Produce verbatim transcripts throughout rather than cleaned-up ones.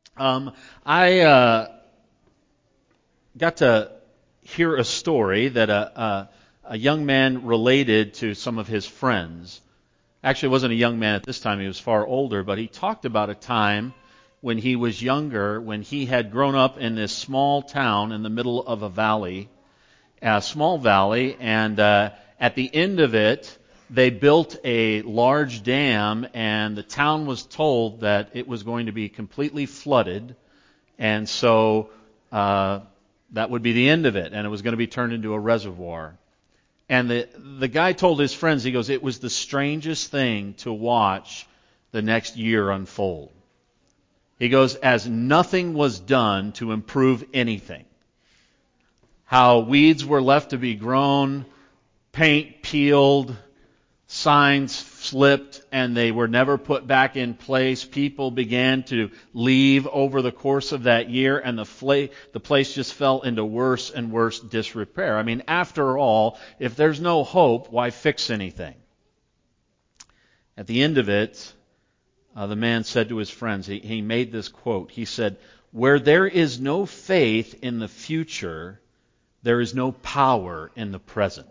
Um, I uh, got to hear a story that a, a, a young man related to some of his friends. Actually, it wasn't a young man at this time. He was far older, but he talked about a time when he was younger, when he had grown up in this small town in the middle of a valley, a small valley, and uh, at the end of it, they built a large dam, and the town was told that it was going to be completely flooded, and so uh, that would be the end of it, and it was going to be turned into a reservoir. And the the guy told his friends, he goes, it was the strangest thing to watch the next year unfold. He goes, as nothing was done to improve anything. How weeds were left to be grown, paint peeled, signs slipped, and they were never put back in place. People began to leave over the course of that year, and the, fla- the place just fell into worse and worse disrepair. I mean, after all, if there's no hope, why fix anything? At the end of it, uh, the man said to his friends, he, he made this quote. He said, "Where there is no faith in the future, there is no power in the present."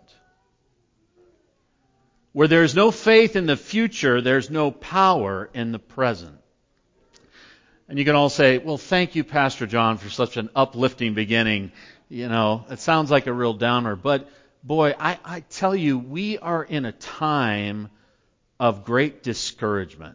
Where there's no faith in the future, there's no power in the present. And you can all say, well, thank you, Pastor John, for such an uplifting beginning. You know, it sounds like a real downer. But, boy, I, I tell you, we are in a time of great discouragement.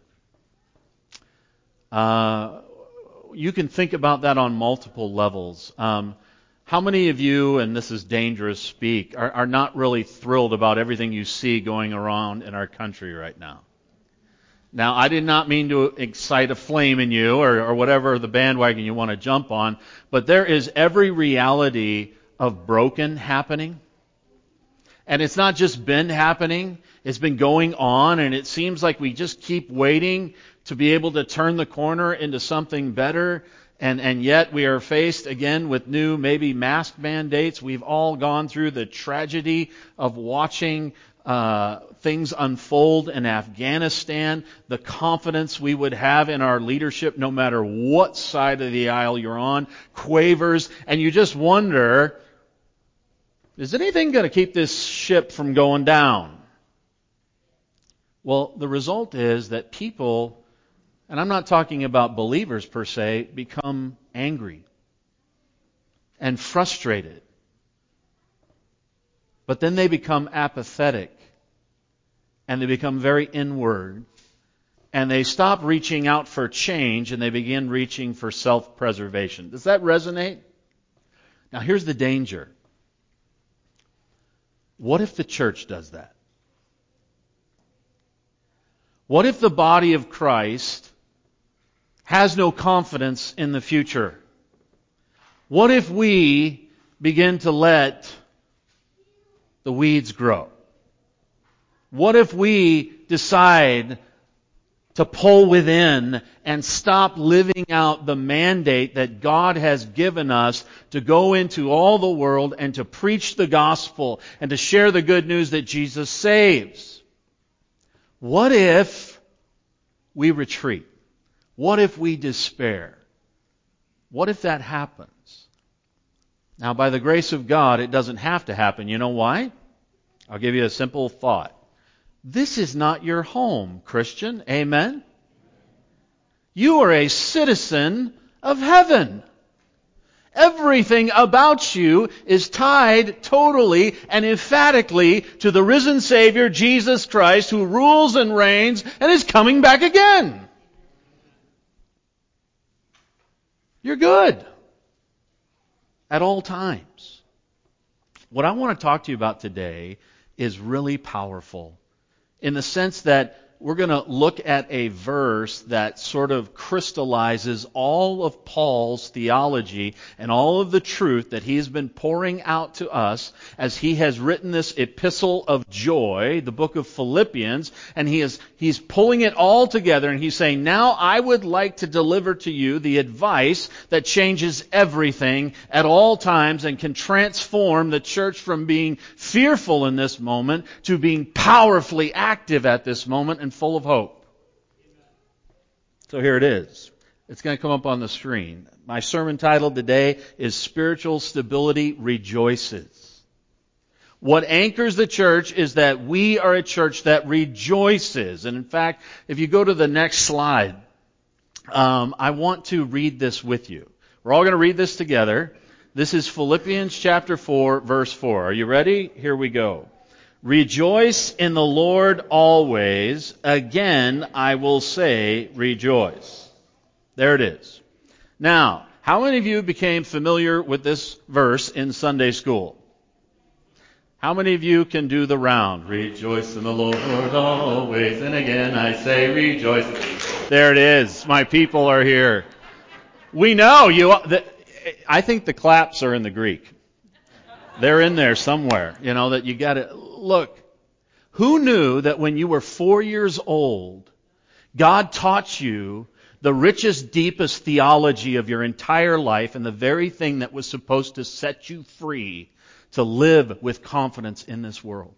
Uh, you can think about that on multiple levels. Um, How many of you, and this is dangerous speak, are, are not really thrilled about everything you see going around in our country right now? Now, I did not mean to excite a flame in you or, or whatever the bandwagon you want to jump on, but there is every reality of broken happening. And it's not just been happening, it's been going on, and it seems like we just keep waiting to be able to turn the corner into something better. And, and yet we are faced again with new, maybe mask mandates. We've all gone through the tragedy of watching uh, things unfold in Afghanistan. The confidence we would have in our leadership, no matter what side of the aisle you're on, quavers. And you just wonder, is anything going to keep this ship from going down? Well, the result is that people, and I'm not talking about believers per se, become angry and frustrated. But then they become apathetic and they become very inward and they stop reaching out for change and they begin reaching for self-preservation. Does that resonate? Now here's the danger. What if the church does that? What if the body of Christ has no confidence in the future? What if we begin to let the weeds grow? What if we decide to pull within and stop living out the mandate that God has given us to go into all the world and to preach the gospel and to share the good news that Jesus saves? What if we retreat? What if we despair? What if that happens? Now, by the grace of God, it doesn't have to happen. You know why? I'll give you a simple thought. This is not your home, Christian. Amen? You are a citizen of heaven. Everything about you is tied totally and emphatically to the risen Savior, Jesus Christ, who rules and reigns and is coming back again. You're good at all times. What I want to talk to you about today is really powerful in the sense that we're going to look at a verse that sort of crystallizes all of Paul's theology and all of the truth that he has been pouring out to us as he has written this epistle of joy, the book of Philippians, and he is he's pulling it all together and he's saying, now I would like to deliver to you the advice that changes everything at all times and can transform the church from being fearful in this moment to being powerfully active at this moment and full of hope. So here it is. It's going to come up on the screen. My sermon title today is Spiritual Stability Rejoices. What anchors the church is that we are a church that rejoices. And in fact, if you go to the next slide, um, I want to read this with you. We're all going to read this together. This is Philippians chapter four, verse four. Are you ready? Here we go. Rejoice in the Lord always. Again, I will say rejoice. There it is. Now, how many of you became familiar with this verse in Sunday school? How many of you can do the round? Rejoice in the Lord always, and again I say rejoice. There it is. My people are here. We know you. The, I think the claps are in the Greek. They're in there somewhere. You know, that you got to look. Who knew that when you were four years old, God taught you the richest, deepest theology of your entire life and the very thing that was supposed to set you free to live with confidence in this world?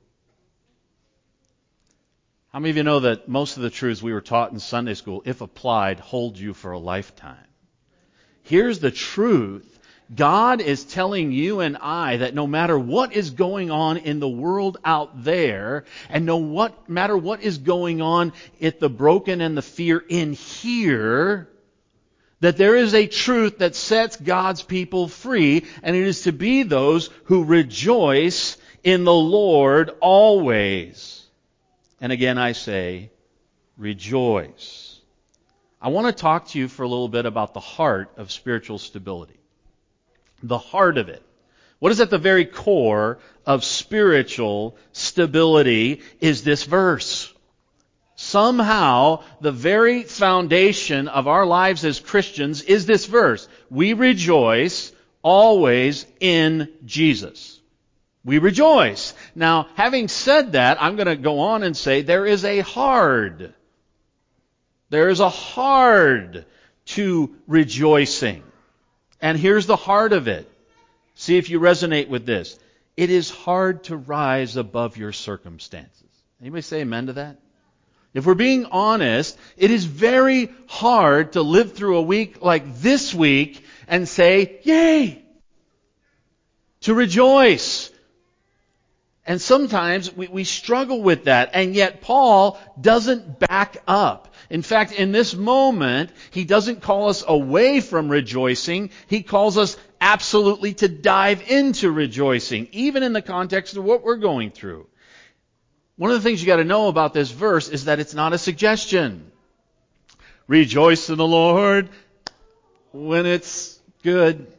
How many of you know that most of the truths we were taught in Sunday school, if applied, hold you for a lifetime? Here's the truth. God is telling you and I that no matter what is going on in the world out there, and no what matter what is going on at the broken and the fear in here, that there is a truth that sets God's people free, and it is to be those who rejoice in the Lord always. And again I say, rejoice. I want to talk to you for a little bit about the heart of spiritual stability. The heart of it. What is at the very core of spiritual stability is this verse. Somehow, the very foundation of our lives as Christians is this verse. We rejoice always in Jesus. We rejoice. Now, having said that, I'm going to go on and say there is a hard. There is a hard to rejoicing. And here's the heart of it. See if you resonate with this. It is hard to rise above your circumstances. Anybody say amen to that? If we're being honest, it is very hard to live through a week like this week and say, yay! To rejoice. And sometimes we, we struggle with that. And yet Paul doesn't back up. In fact, in this moment, he doesn't call us away from rejoicing. He calls us absolutely to dive into rejoicing, even in the context of what we're going through. One of the things you got to know about this verse is that it's not a suggestion. Rejoice in the Lord when it's good.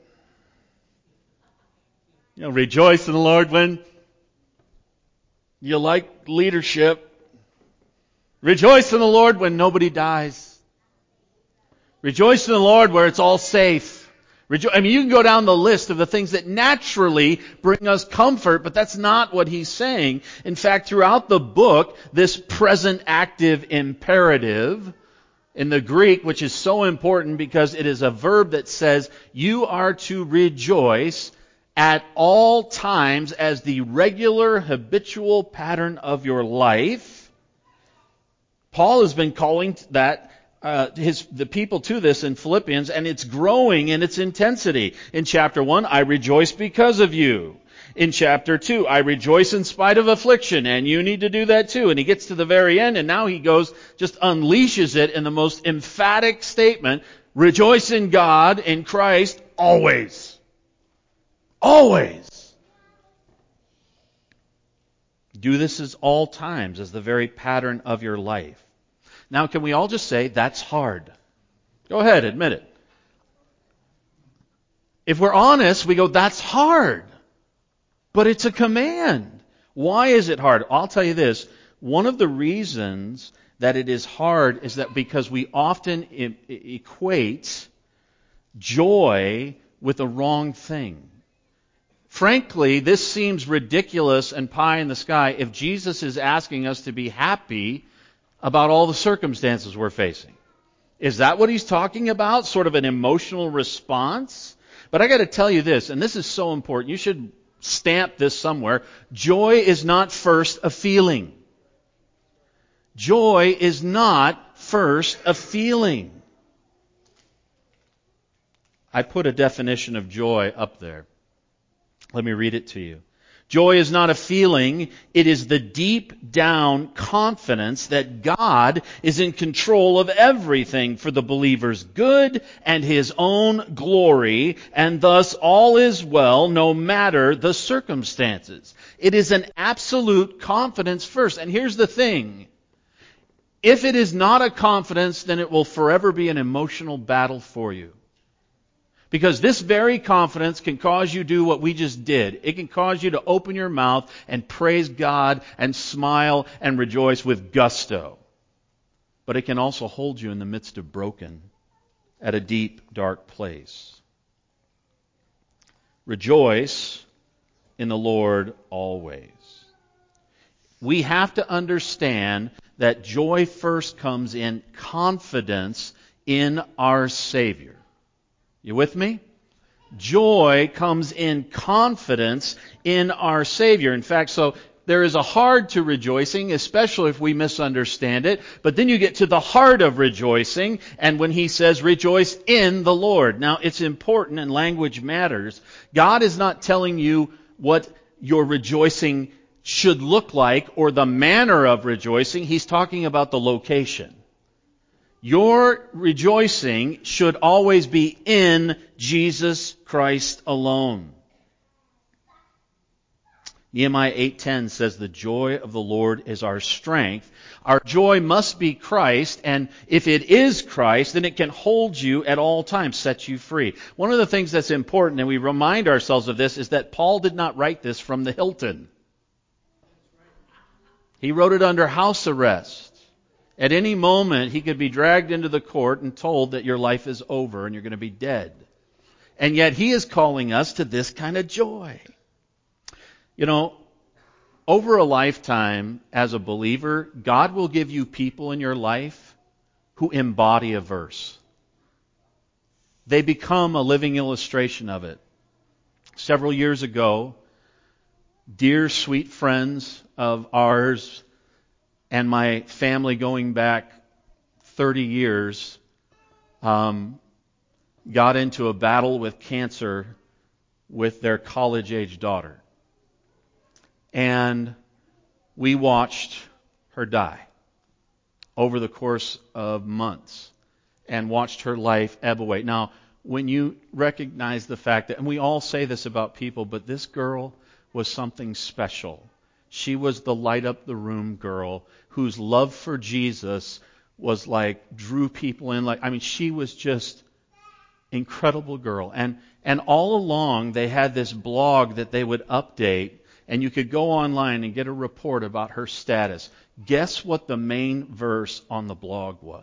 You know, rejoice in the Lord when you like leadership. Rejoice in the Lord when nobody dies. Rejoice in the Lord where it's all safe. Rejo- I mean, you can go down the list of the things that naturally bring us comfort, but that's not what he's saying. In fact, throughout the book, this present active imperative in the Greek, which is so important because it is a verb that says you are to rejoice at all times as the regular, habitual pattern of your life. Paul has been calling that uh, his the people to this in Philippians, and it's growing in its intensity. In chapter one, I rejoice because of you. In chapter two, I rejoice in spite of affliction, and you need to do that too. And he gets to the very end, and now he goes, just unleashes it in the most emphatic statement, rejoice in God, in Christ, always. Always. Do this at all times as the very pattern of your life. Now, can we all just say, that's hard? Go ahead, admit it. If we're honest, we go, that's hard. But it's a command. Why is it hard? I'll tell you this. One of the reasons that it is hard is that because we often e- equate joy with the wrong thing. Frankly, this seems ridiculous and pie in the sky if Jesus is asking us to be happy about all the circumstances we're facing. Is that what he's talking about? Sort of an emotional response? But I got to tell you this, and this is so important. You should stamp this somewhere. Joy is not first a feeling. Joy is not first a feeling. I put a definition of joy up there. Let me read it to you. Joy is not a feeling, it is the deep down confidence that God is in control of everything for the believer's good and His own glory, and thus all is well no matter the circumstances. It is an absolute confidence first. And here's the thing. If it is not a confidence, then it will forever be an emotional battle for you. Because this very confidence can cause you to do what we just did. It can cause you to open your mouth and praise God and smile and rejoice with gusto. But it can also hold you in the midst of broken, at a deep, dark place. Rejoice in the Lord always. We have to understand that joy first comes in confidence in our Savior. You with me? Joy comes in confidence in our Savior. In fact, so there is a heart to rejoicing, especially if we misunderstand it. But then you get to the heart of rejoicing, and when He says, rejoice in the Lord. Now, it's important, and language matters. God is not telling you what your rejoicing should look like or the manner of rejoicing. He's talking about the location. Your rejoicing should always be in Jesus Christ alone. Nehemiah eight ten says, the joy of the Lord is our strength. Our joy must be Christ, and if it is Christ, then it can hold you at all times, set you free. One of the things that's important, and we remind ourselves of this, is that Paul did not write this from the Hilton. He wrote it under house arrest. At any moment, he could be dragged into the court and told that your life is over and you're going to be dead. And yet he is calling us to this kind of joy. You know, over a lifetime as a believer, God will give you people in your life who embody a verse. They become a living illustration of it. Several years ago, dear sweet friends of ours and my family going back thirty years um, got into a battle with cancer with their college-age daughter. And we watched her die over the course of months and watched her life ebb away. Now, when you recognize the fact that, and we all say this about people, but this girl was something special. She was the light up the room girl whose love for Jesus was like, drew people in. Like, I mean, she was just incredible girl. And, and all along they had this blog that they would update, and you could go online and get a report about her status. Guess what the main verse on the blog was?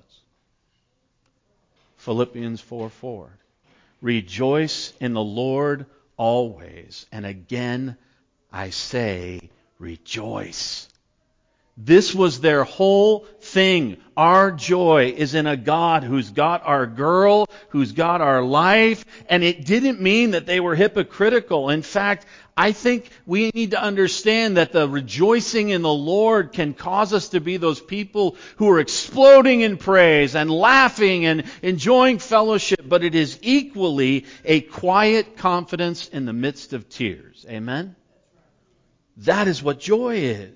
Philippians four four. Rejoice in the Lord always. And again, I say, rejoice. This was their whole thing. Our joy is in a God who's got our girl, who's got our life, and it didn't mean that they were hypocritical. In fact, I think we need to understand that the rejoicing in the Lord can cause us to be those people who are exploding in praise and laughing and enjoying fellowship, but it is equally a quiet confidence in the midst of tears. Amen? That is what joy is.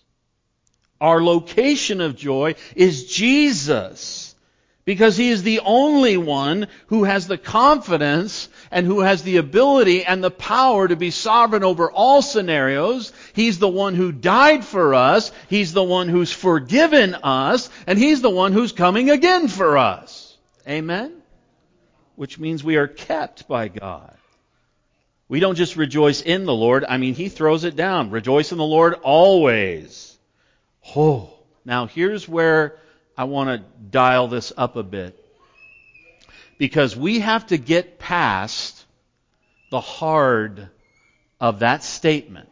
Our location of joy is Jesus, because He is the only one who has the confidence and who has the ability and the power to be sovereign over all scenarios. He's the one who died for us. He's the one who's forgiven us. And He's the one who's coming again for us. Amen? Which means we are kept by God. We don't just rejoice in the Lord. I mean, He throws it down. Rejoice in the Lord always. Oh, now here's where I want to dial this up a bit. Because we have to get past the hard of that statement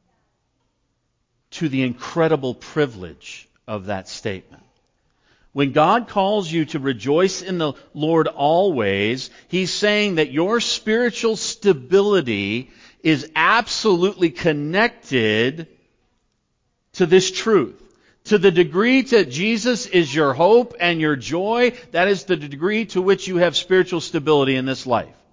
to the incredible privilege of that statement. When God calls you to rejoice in the Lord always, He's saying that your spiritual stability is absolutely connected to this truth. To the degree that Jesus is your hope and your joy, that is the degree to which you have spiritual stability in this life.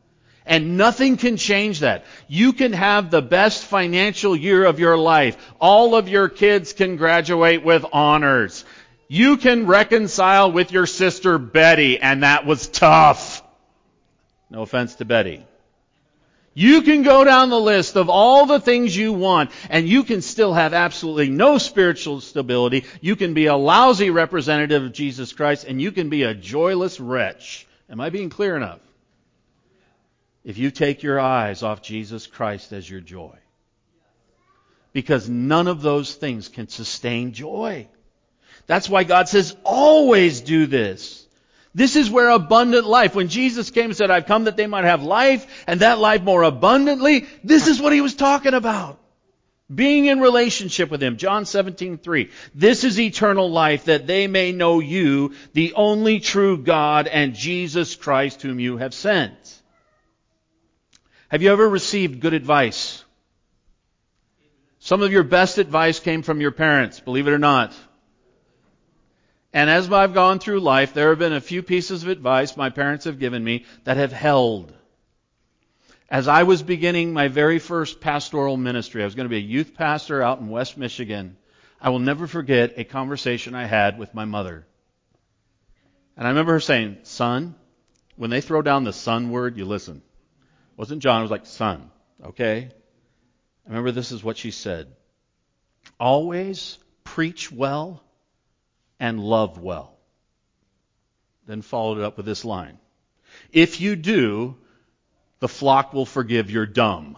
And nothing can change that. You can have the best financial year of your life. All of your kids can graduate with honors. You can reconcile with your sister Betty, and that was tough. No offense to Betty. You can go down the list of all the things you want, and you can still have absolutely no spiritual stability. You can be a lousy representative of Jesus Christ, and you can be a joyless wretch. Am I being clear enough? If you take your eyes off Jesus Christ as your joy. Because none of those things can sustain joy. That's why God says, always do this. This is where abundant life, when Jesus came and said, I've come that they might have life, and that life more abundantly, this is what He was talking about. Being in relationship with Him. John seventeen three. This is eternal life, that they may know you, the only true God, and Jesus Christ whom you have sent. Have you ever received good advice? Some of your best advice came from your parents, believe it or not. And as I've gone through life, there have been a few pieces of advice my parents have given me that have held. As I was beginning my very first pastoral ministry, I was going to be a youth pastor out in West Michigan. I will never forget a conversation I had with my mother. And I remember her saying, son, when they throw down the son word, you listen. It wasn't John, it was like son. Okay? I remember this is what she said. Always preach well and love well. Then followed it up with this line. If you do, the flock will forgive your dumb.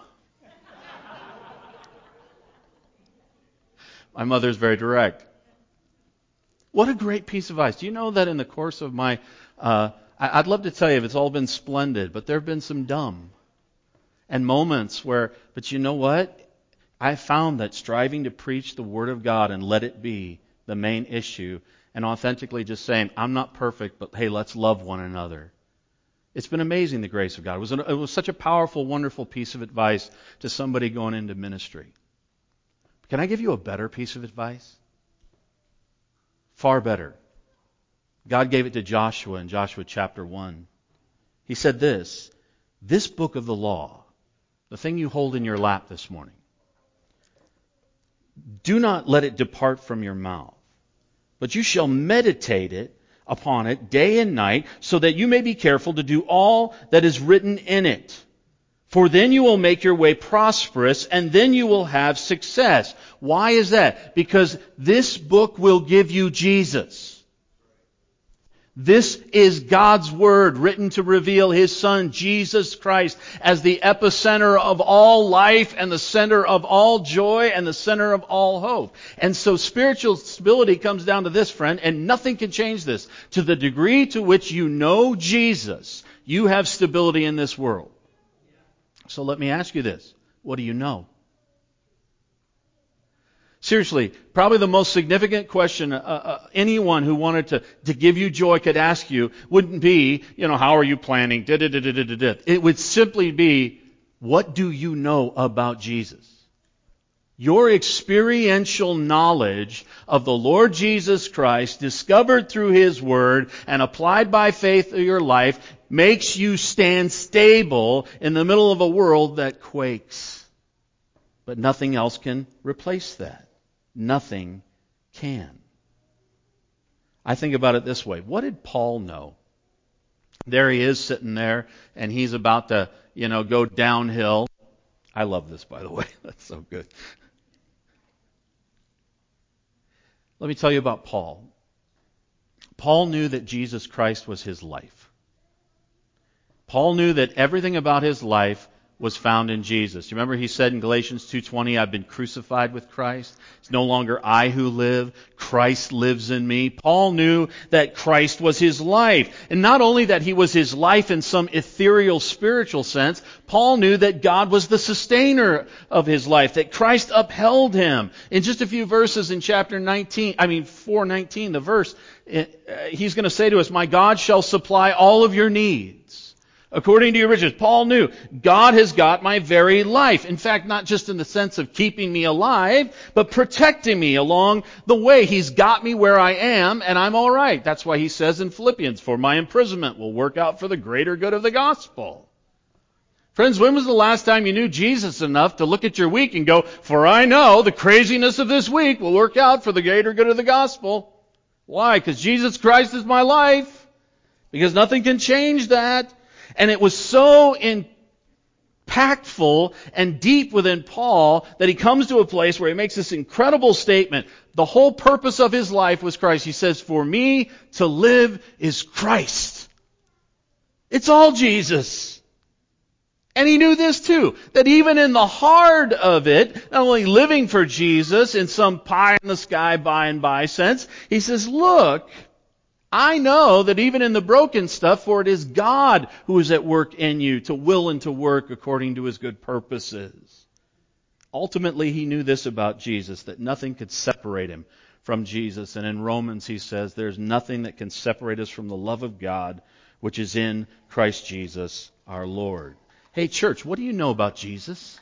My mother's very direct. What a great piece of advice. Do you know that in the course of my, uh, I'd love to tell you if it's all been splendid, but there have been some dumb. And moments where, but you know what? I found that striving to preach the Word of God and let it be the main issue, and authentically just saying, I'm not perfect, but hey, let's love one another. It's been amazing, the grace of God. It was, an, it was such a powerful, wonderful piece of advice to somebody going into ministry. Can I give you a better piece of advice? Far better. God gave it to Joshua in Joshua chapter one. He said this, this book of the law, the thing you hold in your lap this morning, do not let it depart from your mouth, but you shall meditate it upon it day and night, so that you may be careful to do all that is written in it. For then you will make your way prosperous, and then you will have success. Why is that? Because this book will give you Jesus. This is God's Word written to reveal His Son, Jesus Christ, as the epicenter of all life and the center of all joy and the center of all hope. And so spiritual stability comes down to this, friend, and nothing can change this. To the degree to which you know Jesus, you have stability in this world. So let me ask you this. What do you know? Seriously, probably the most significant question uh, uh, anyone who wanted to, to give you joy could ask you wouldn't be, you know, how are you planning? Da, da, da, da, da, da, da. It would simply be, what do you know about Jesus? Your experiential knowledge of the Lord Jesus Christ, discovered through His Word and applied by faith to your life, makes you stand stable in the middle of a world that quakes. But nothing else can replace that. Nothing can. I think about it this way. What did Paul know? There he is sitting there, and he's about to, you know, go downhill. I love this, by the way. That's so good. Let me tell you about Paul. Paul knew that Jesus Christ was his life. Paul knew that everything about his life was found in Jesus. You remember he said in Galatians two twenty, I've been crucified with Christ. It's no longer I who live. Christ lives in me. Paul knew that Christ was his life. And not only that he was his life in some ethereal spiritual sense, Paul knew that God was the sustainer of his life, that Christ upheld him. In just a few verses in chapter nineteen, I mean four nineteen, the verse, he's going to say to us, my God shall supply all of your needs according to your riches. Paul knew God has got my very life. In fact, not just in the sense of keeping me alive, but protecting me along the way. He's got me where I am, and I'm all right. That's why he says in Philippians, for my imprisonment will work out for the greater good of the gospel. Friends, when was the last time you knew Jesus enough to look at your week and go, for I know the craziness of this week will work out for the greater good of the gospel? Why? Because Jesus Christ is my life. Because nothing can change that. And it was so impactful and deep within Paul that he comes to a place where he makes this incredible statement. The whole purpose of his life was Christ. He says, for me to live is Christ. It's all Jesus. And he knew this too, that even in the hard of it, not only living for Jesus in some pie in the sky by and by sense, he says, look, I know that even in the broken stuff, for it is God who is at work in you to will and to work according to His good purposes. Ultimately, he knew this about Jesus, that nothing could separate him from Jesus. And in Romans he says, there's nothing that can separate us from the love of God, which is in Christ Jesus our Lord. Hey, church, what do you know about Jesus?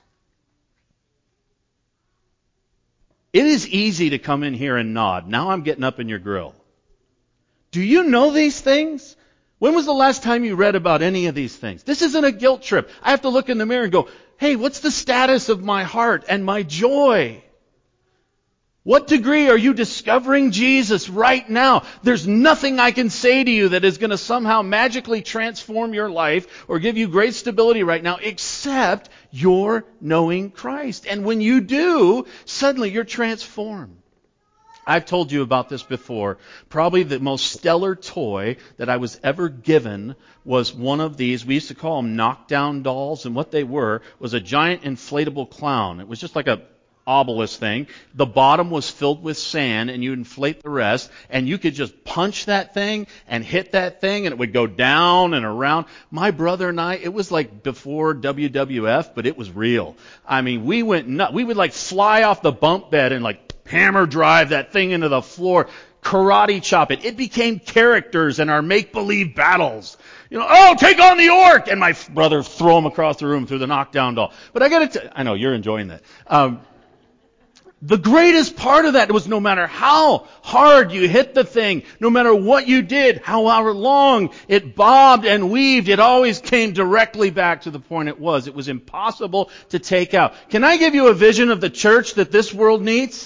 It is easy to come in here and nod. Now I'm getting up in your grill. Do you know these things? When was the last time you read about any of these things? This isn't a guilt trip. I have to look in the mirror and go, hey, what's the status of my heart and my joy? What degree are you discovering Jesus right now? There's nothing I can say to you that is going to somehow magically transform your life or give you great stability right now, except you're knowing Christ. And when you do, suddenly you're transformed. I've told you about this before. Probably the most stellar toy that I was ever given was one of these. We used to call them knockdown dolls, and what they were was a giant inflatable clown. It was just like a obelisk thing. The bottom was filled with sand, and you inflate the rest, and you could just punch that thing and hit that thing, and it would go down and around. My brother and I, it was like before W W F, but it was real. I mean, we went nuts. We would like fly off the bunk bed and like hammer drive that thing into the floor, karate chop it. It became characters in our make-believe battles. You know, oh, take on the orc! And my brother throw him across the room through the knockdown doll. But I gotta tell, I know, you're enjoying that. Um, The greatest part of that was no matter how hard you hit the thing, no matter what you did, however long it bobbed and weaved, it always came directly back to the point it was. It was impossible to take out. Can I give you a vision of the church that this world needs?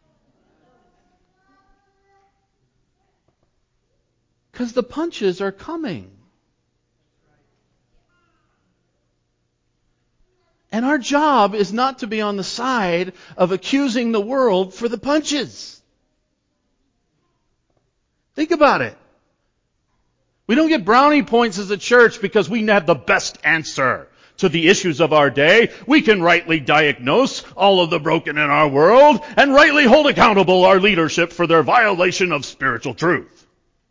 Because the punches are coming. And our job is not to be on the side of accusing the world for the punches. Think about it. We don't get brownie points as a church because we have the best answer to the issues of our day. We can rightly diagnose all of the broken in our world and rightly hold accountable our leadership for their violation of spiritual truth.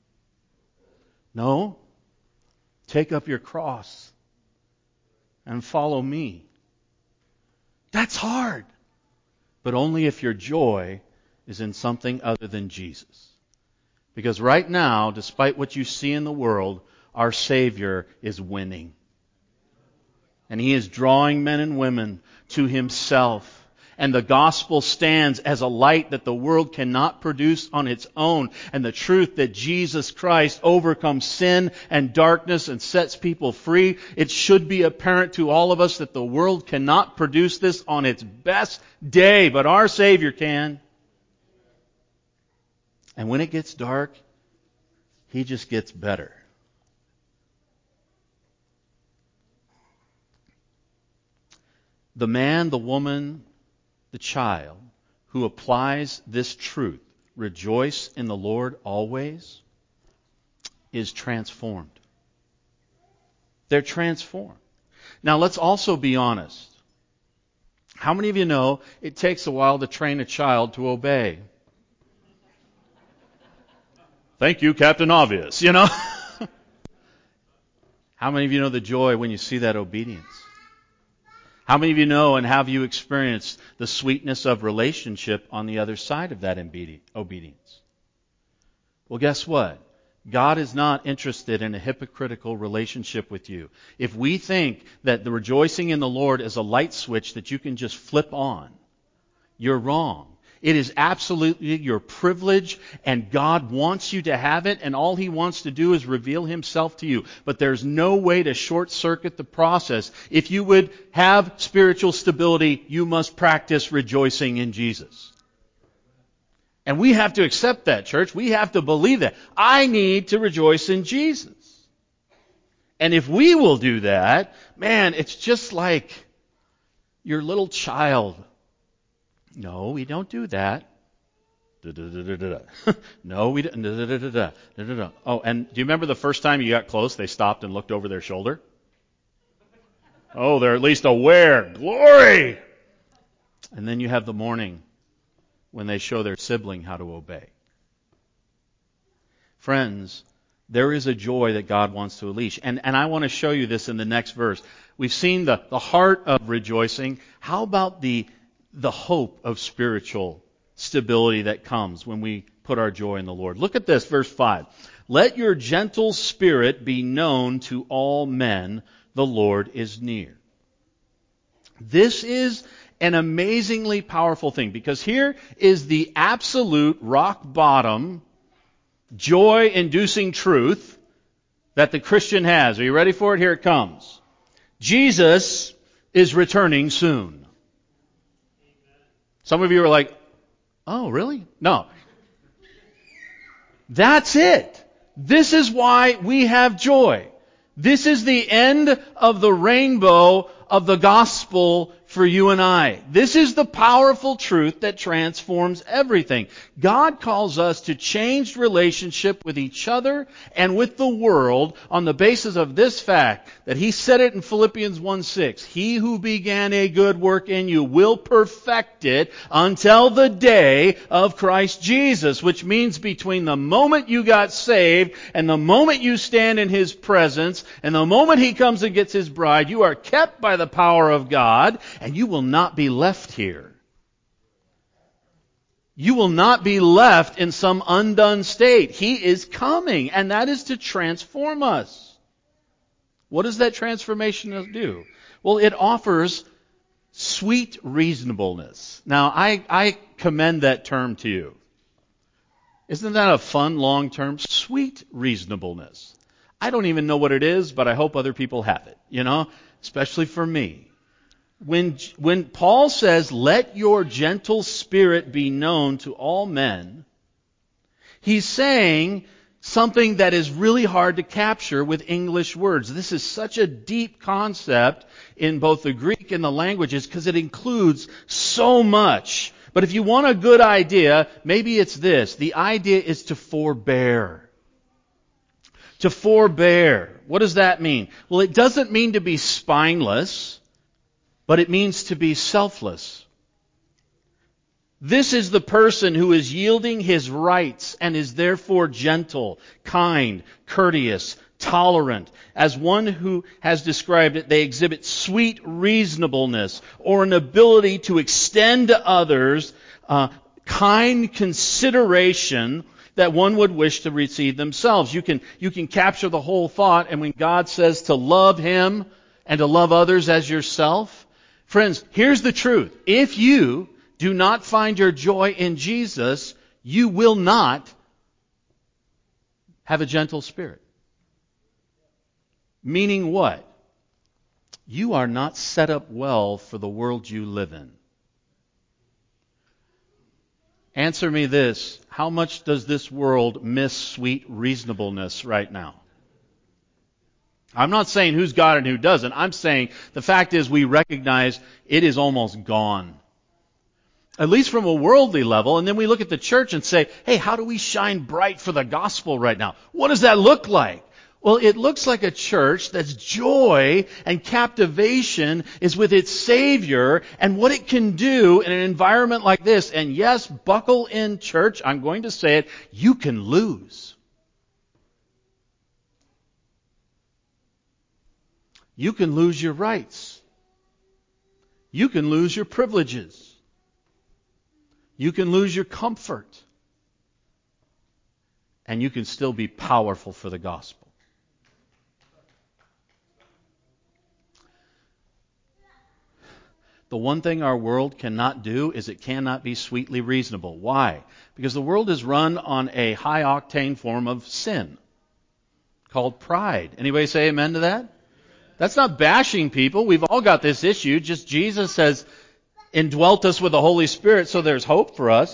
No. Take up your cross and follow me. That's hard. But only if your joy is in something other than Jesus. Because right now, despite what you see in the world, our Savior is winning. And He is drawing men and women to Himself. And the gospel stands as a light that the world cannot produce on its own. And the truth that Jesus Christ overcomes sin and darkness and sets people free, it should be apparent to all of us that the world cannot produce this on its best day, but our Savior can. And when it gets dark, He just gets better. The man, the woman, the child who applies this truth, rejoice in the Lord always, is transformed. They're transformed. Now let's also be honest. How many of you know it takes a while to train a child to obey? Thank you, Captain Obvious, you know. How many of you know the joy when you see that obedience? How many of you know and have you experienced the sweetness of relationship on the other side of that obedience? Well, guess what? God is not interested in a hypocritical relationship with you. If we think that the rejoicing in the Lord is a light switch that you can just flip on, you're wrong. It is absolutely your privilege, and God wants you to have it, and all He wants to do is reveal Himself to you. But there's no way to short-circuit the process. If you would have spiritual stability, you must practice rejoicing in Jesus. And we have to accept that, church. We have to believe that. I need to rejoice in Jesus. And if we will do that, man, it's just like your little child. No, we don't do that. No, we don't. Oh, and do you remember the first time you got close, they stopped and looked over their shoulder? Oh, they're at least aware. Glory! And then you have the morning when they show their sibling how to obey. Friends, there is a joy that God wants to unleash. And, and I want to show you this in the next verse. We've seen the, the heart of rejoicing. How about the the hope of spiritual stability that comes when we put our joy in the Lord? Look at this, verse five. Let your gentle spirit be known to all men. The Lord is near. This is an amazingly powerful thing, because here is the absolute rock bottom, joy-inducing truth that the Christian has. Are you ready for it? Here it comes. Jesus is returning soon. Some of you are like, oh, really? No. That's it. This is why we have joy. This is the end of the rainbow of the gospel for you and I. This is the powerful truth that transforms everything. God calls us to changed relationship with each other and with the world on the basis of this fact, that He said it in Philippians one six. He who began a good work in you will perfect it until the day of Christ Jesus, which means between the moment you got saved and the moment you stand in His presence and the moment He comes and gets His bride, you are kept by the power of God, and you will not be left here. You will not be left in some undone state. He is coming, and that is to transform us. What does that transformation do? Well, it offers sweet reasonableness. Now, I, I commend that term to you. Isn't that a fun, long term? Sweet reasonableness. I don't even know what it is, but I hope other people have it, you know, especially for me. When, when Paul says, let your gentle spirit be known to all men, he's saying something that is really hard to capture with English words. This is such a deep concept in both the Greek and the languages because it includes so much. But if you want a good idea, maybe it's this. The idea is to forbear. To forbear. What does that mean? Well, it doesn't mean to be spineless, but it means to be selfless. This is the person who is yielding his rights and is therefore gentle, kind, courteous, tolerant. As one who has described it, they exhibit sweet reasonableness or an ability to extend to others uh, kind consideration that one would wish to receive themselves. You can, you can capture the whole thought, and when God says to love Him and to love others as yourself, friends, here's the truth. If you do not find your joy in Jesus, you will not have a gentle spirit. Meaning what? You are not set up well for the world you live in. Answer me this. How much does this world miss sweet reasonableness right now? I'm not saying who's got it and who doesn't. I'm saying the fact is we recognize it is almost gone. At least from a worldly level. And then we look at the church and say, hey, how do we shine bright for the gospel right now? What does that look like? Well, it looks like a church that's joy and captivation is with its Savior and what it can do in an environment like this. And yes, buckle in, church. I'm going to say it. You can lose. You can lose your rights. You can lose your privileges. You can lose your comfort. And you can still be powerful for the gospel. The one thing our world cannot do is it cannot be sweetly reasonable. Why? Because the world is run on a high-octane form of sin called pride. Anybody say amen to that? That's not bashing people. We've all got this issue. Just Jesus has indwelt us with the Holy Spirit, so there's hope for us.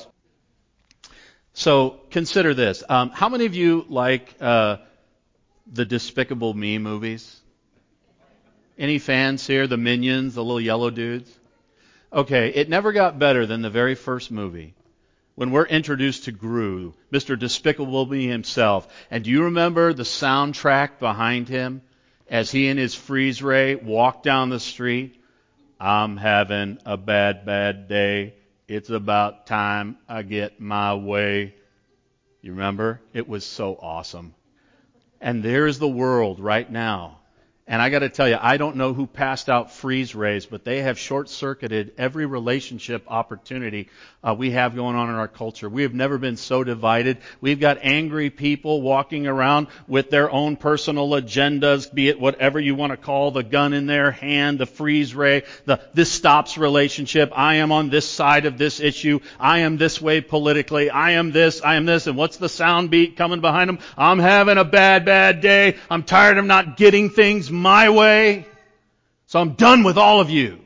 So consider this. Um, how many of you like uh, the Despicable Me movies? Any fans here? The Minions, the little yellow dudes? Okay, it never got better than the very first movie. When we're introduced to Gru, Mister Despicable Me himself. And do you remember the soundtrack behind him as he and his freeze ray walk down the street? I'm having a bad, bad day. It's about time I get my way. You remember? It was so awesome. And there's the world right now. And I got to tell you, I don't know who passed out freeze rays, but they have short-circuited every relationship opportunity uh, we have going on in our culture. We have never been so divided. We've got angry people walking around with their own personal agendas, be it whatever you want to call the gun in their hand, the freeze ray, the this stops relationship. I am on this side of this issue. I am this way politically. I am this. I am this. And what's the sound beat coming behind them? I'm having a bad, bad day. I'm tired of not getting things my way, so I'm done with all of you.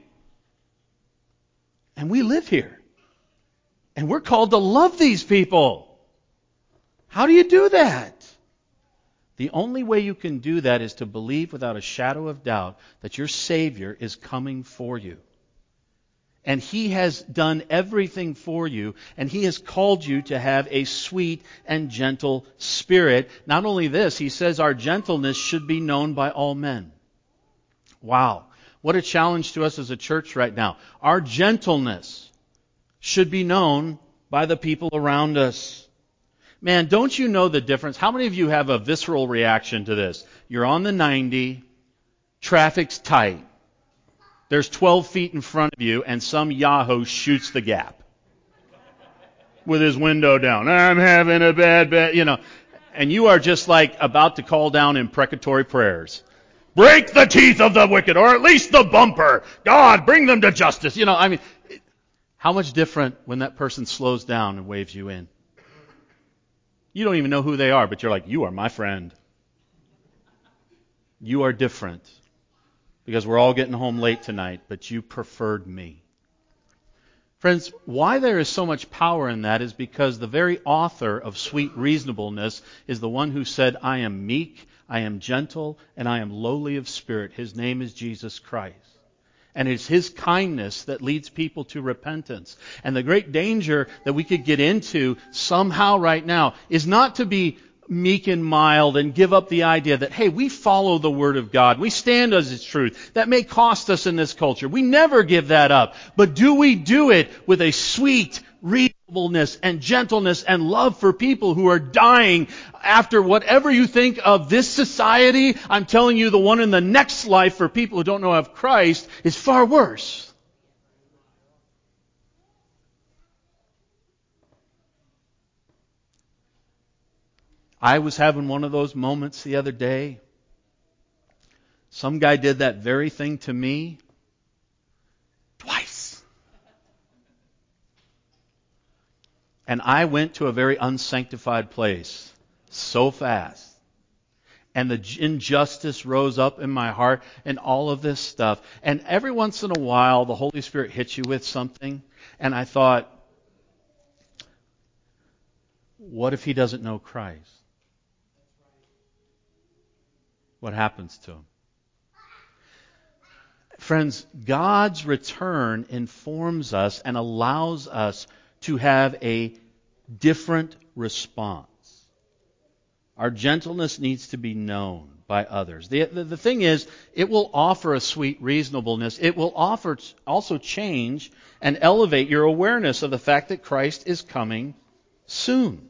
And we live here. And we're called to love these people. How do you do that? The only way you can do that is to believe without a shadow of doubt that your Savior is coming for you. And He has done everything for you, and He has called you to have a sweet and gentle spirit. Not only this, He says our gentleness should be known by all men. Wow. What a challenge to us as a church right now. Our gentleness should be known by the people around us. Man, don't you know the difference? How many of you have a visceral reaction to this? You're on the ninety, traffic's tight. There's twelve feet in front of you, and some Yahoo shoots the gap with his window down. I'm having a bad, bad, you know. And you are just like about to call down imprecatory prayers. Break the teeth of the wicked, or at least the bumper. God, bring them to justice. You know, I mean, how much different when that person slows down and waves you in? You don't even know who they are, but you're like, you are my friend. You are different. Because we're all getting home late tonight, but you preferred me. Friends, why there is so much power in that is because the very author of sweet reasonableness is the one who said, I am meek, I am gentle, and I am lowly of spirit. His name is Jesus Christ. And it's His kindness that leads people to repentance. And the great danger that we could get into somehow right now is not to be meek and mild and give up the idea that, hey, we follow the Word of God. We stand as its truth. That may cost us in this culture. We never give that up. But do we do it with a sweet reasonableness and gentleness and love for people who are dying after whatever you think of this society? I'm telling you, the one in the next life for people who don't know of Christ is far worse. I was having one of those moments the other day. Some guy did that very thing to me twice. And I went to a very unsanctified place so fast. And the injustice rose up in my heart and all of this stuff. And every once in a while, the Holy Spirit hits you with something. And I thought, what if he doesn't know Christ? What happens to him? Friends, God's return informs us and allows us to have a different response. Our gentleness needs to be known by others. The, the, the thing is, it will offer a sweet reasonableness. It will offer also change and elevate your awareness of the fact that Christ is coming soon.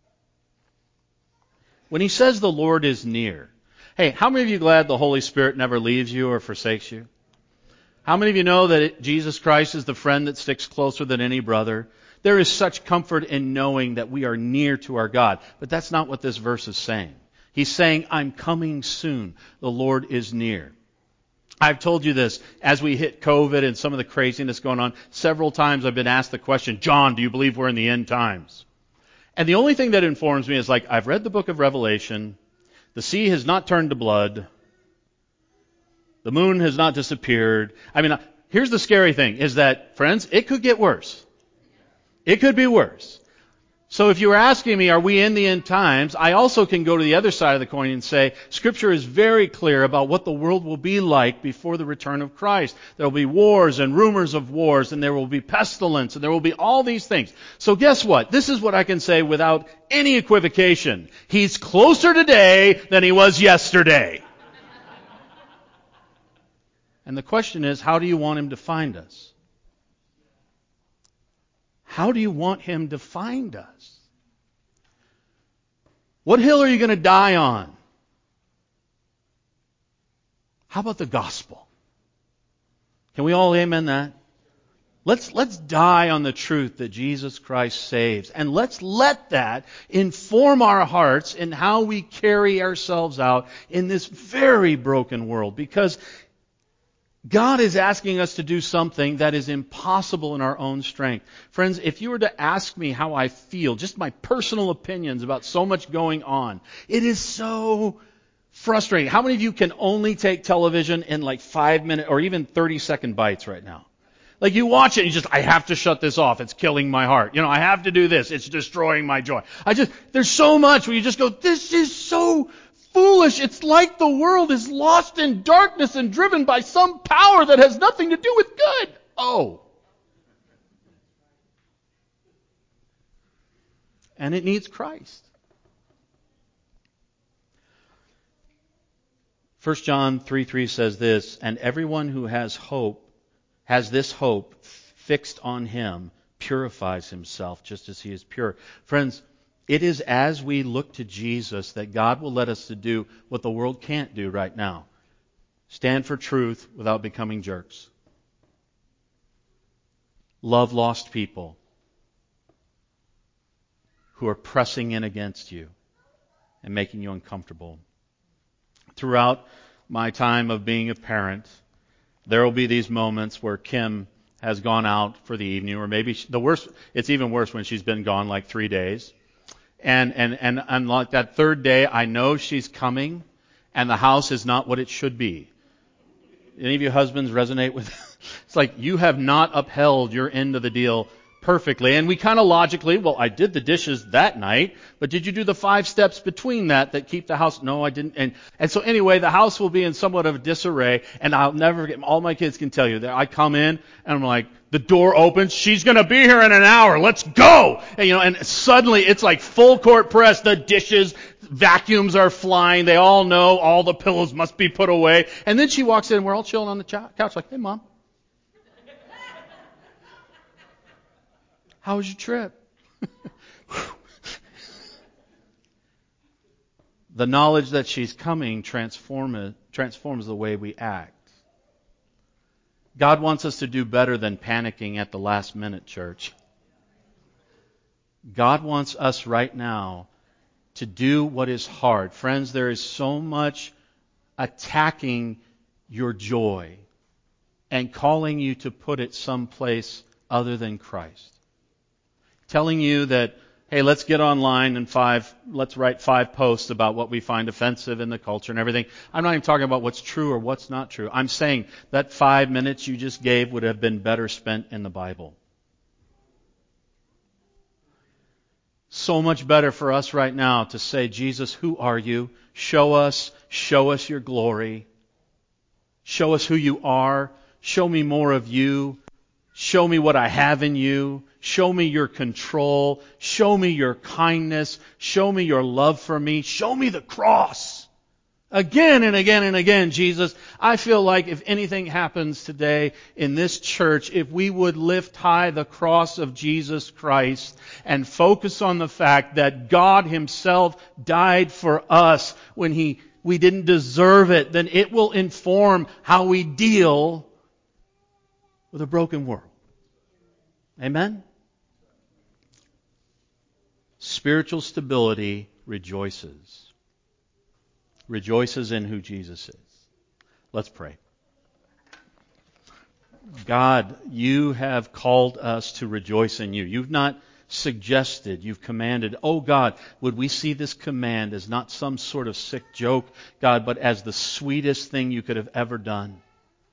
When He says the Lord is near, hey, how many of you glad the Holy Spirit never leaves you or forsakes you? How many of you know that it, Jesus Christ is the friend that sticks closer than any brother? There is such comfort in knowing that we are near to our God. But that's not what this verse is saying. He's saying, I'm coming soon. The Lord is near. I've told you this, as we hit COVID and some of the craziness going on, several times I've been asked the question, John, do you believe we're in the end times? And the only thing that informs me is like, I've read the book of Revelation, the sea has not turned to blood, the moon has not disappeared. I mean, here's the scary thing, is that, friends, it could get worse. It could be worse. So if you were asking me, are we in the end times, I also can go to the other side of the coin and say, Scripture is very clear about what the world will be like before the return of Christ. There will be wars and rumors of wars, and there will be pestilence, and there will be all these things. So guess what? This is what I can say without any equivocation. He's closer today than he was yesterday. And the question is, how do you want him to find us? How do you want him to find us? What hill are you going to die on? How about the gospel? Can we all amen that? Let's, let's die on the truth that Jesus Christ saves. And let's let that inform our hearts in how we carry ourselves out in this very broken world. Because God is asking us to do something that is impossible in our own strength. Friends, if you were to ask me how I feel, just my personal opinions about so much going on, it is so frustrating. How many of you can only take television in like five minute or even thirty second bites right now? Like you watch it and you just, I have to shut this off. It's killing my heart. You know, I have to do this. It's destroying my joy. I just, there's so much where you just go, this is so foolish. It's like the world is lost in darkness and driven by some power that has nothing to do with good. Oh. And it needs Christ. First John three three says this, and everyone who has hope, has this hope fixed on him, purifies himself just as he is pure. Friends, it is as we look to Jesus that God will let us to do what the world can't do right now. Stand for truth without becoming jerks. Love lost people who are pressing in against you and making you uncomfortable. Throughout my time of being a parent, there will be these moments where Kim has gone out for the evening, or maybe she, the worst, it's even worse when she's been gone like three days. And, and, and, and like that third day, I know she's coming, and the house is not what it should be. Any of you husbands resonate with it's like you have not upheld your end of the deal perfectly. And we kind of logically, well, I did the dishes that night, but did you do the five steps between that that keep the house? No, I didn't. And, and so anyway, the house will be in somewhat of disarray, and I'll never forget, all my kids can tell you that I come in and I'm like, the door opens, she's gonna be here in an hour, let's go! And you know, and suddenly it's like full court press, the dishes, vacuums are flying, they all know all the pillows must be put away. And then she walks in, we're all chilling on the couch like, hey mom. How was your trip? The knowledge that she's coming transform, transforms the way we act. God wants us to do better than panicking at the last minute, church. God wants us right now to do what is hard. Friends, there is so much attacking your joy and calling you to put it someplace other than Christ. Telling you that, hey, let's get online and five, let's write five posts about what we find offensive in the culture and everything. I'm not even talking about what's true or what's not true. I'm saying that five minutes you just gave would have been better spent in the Bible. So much better for us right now to say, Jesus, who are you? Show us, show us your glory. Show us who you are. Show me more of you. Show me what I have in you. Show me your control. Show me your kindness. Show me your love for me. Show me the cross. Again and again and again, Jesus, I feel like if anything happens today in this church, if we would lift high the cross of Jesus Christ and focus on the fact that God Himself died for us when He we didn't deserve it, then it will inform how we deal with a broken world. Amen? Spiritual stability rejoices. Rejoices in who Jesus is. Let's pray. God, you have called us to rejoice in you. You've not suggested, you've commanded. Oh God, would we see this command as not some sort of sick joke, God, but as the sweetest thing you could have ever done.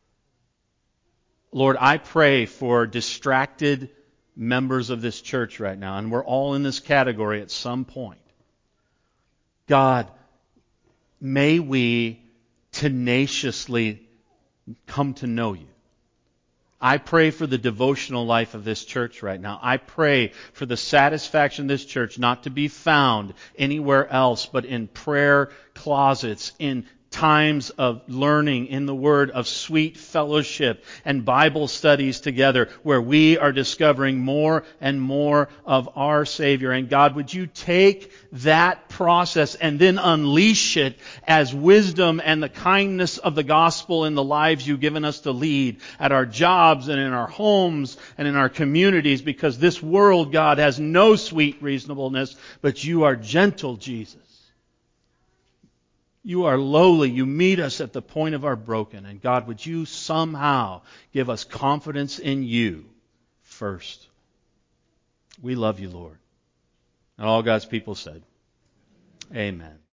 Lord, I pray for distracted members of this church right now, and we're all in this category at some point. God, may we tenaciously come to know you. I pray for the devotional life of this church right now. I pray for the satisfaction of this church not to be found anywhere else but in prayer closets, in times of learning in the Word, of sweet fellowship and Bible studies together where we are discovering more and more of our Savior. And God, would you take that process and then unleash it as wisdom and the kindness of the gospel in the lives you've given us to lead at our jobs and in our homes and in our communities, because this world, God, has no sweet reasonableness, but you are gentle, Jesus. You are lowly. You meet us at the point of our broken. And God, would you somehow give us confidence in you first? We love you, Lord. And all God's people said, amen.